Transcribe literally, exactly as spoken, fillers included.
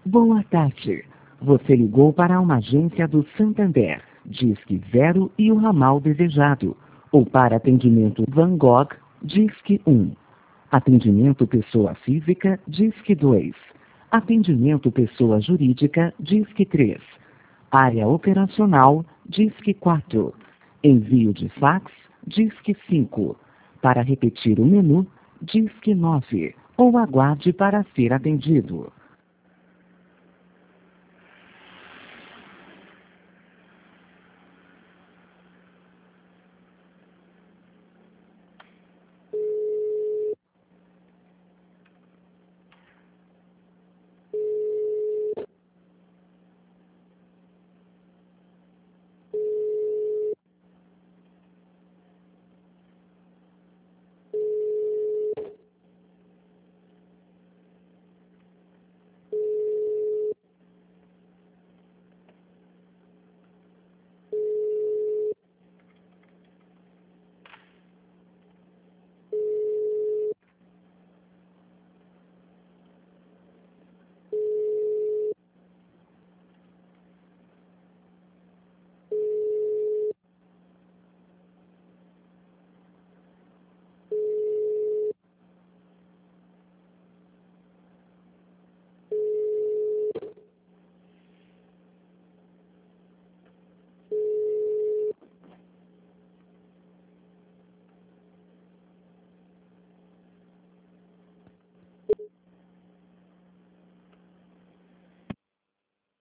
Boa tarde. Você ligou para uma agência do Santander, Disque Zero e o ramal desejado. Ou para atendimento Van Gogh, Disque um. Atendimento pessoa física, Disque dois. Atendimento pessoa jurídica, Disque três. Área operacional, Disque quatro. Envio de fax, Disque cinco. Para repetir o menu, Disque nove. Ou aguarde para ser atendido.